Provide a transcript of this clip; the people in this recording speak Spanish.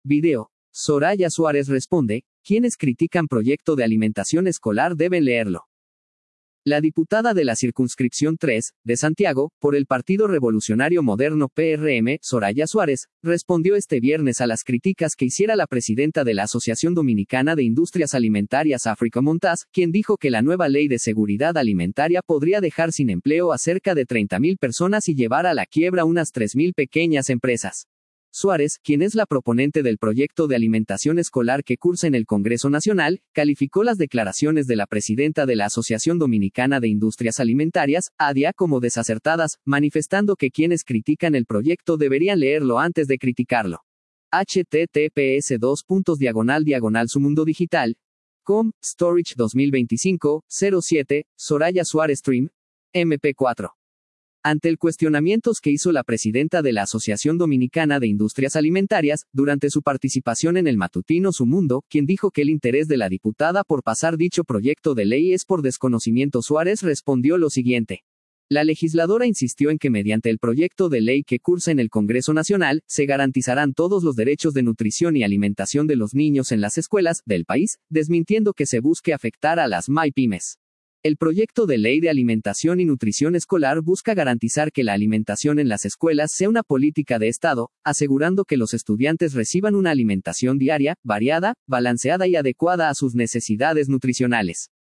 Video. Soraya Suárez responde, quienes critican proyecto de alimentación escolar deben leerlo. La diputada de la circunscripción 3, de Santiago, por el Partido Revolucionario Moderno PRM, Soraya Suárez, respondió este viernes a las críticas que hiciera la presidenta de la Asociación Dominicana de Industrias Alimentarias África Montaz, quien dijo que la nueva ley de seguridad alimentaria podría dejar sin empleo a cerca de 30.000 personas y llevar a la quiebra unas 3.000 pequeñas empresas. Suárez, quien es la proponente del proyecto de alimentación escolar que cursa en el Congreso Nacional, calificó las declaraciones de la presidenta de la Asociación Dominicana de Industrias Alimentarias, ADIA, como desacertadas, manifestando que quienes critican el proyecto deberían leerlo antes de criticarlo. https://sumundodigital.com, Storage 2025, 07, Soraya Suárez Stream, MP4. Ante el cuestionamientos que hizo la presidenta de la Asociación Dominicana de Industrias Alimentarias, durante su participación en el matutino Su Mundo, quien dijo que el interés de la diputada por pasar dicho proyecto de ley es por desconocimiento, Suárez respondió lo siguiente. La legisladora insistió en que mediante el proyecto de ley que cursa en el Congreso Nacional, se garantizarán todos los derechos de nutrición y alimentación de los niños en las escuelas del país, desmintiendo que se busque afectar a las MyPymes. El proyecto de ley de alimentación y nutrición escolar busca garantizar que la alimentación en las escuelas sea una política de Estado, asegurando que los estudiantes reciban una alimentación diaria, variada, balanceada y adecuada a sus necesidades nutricionales.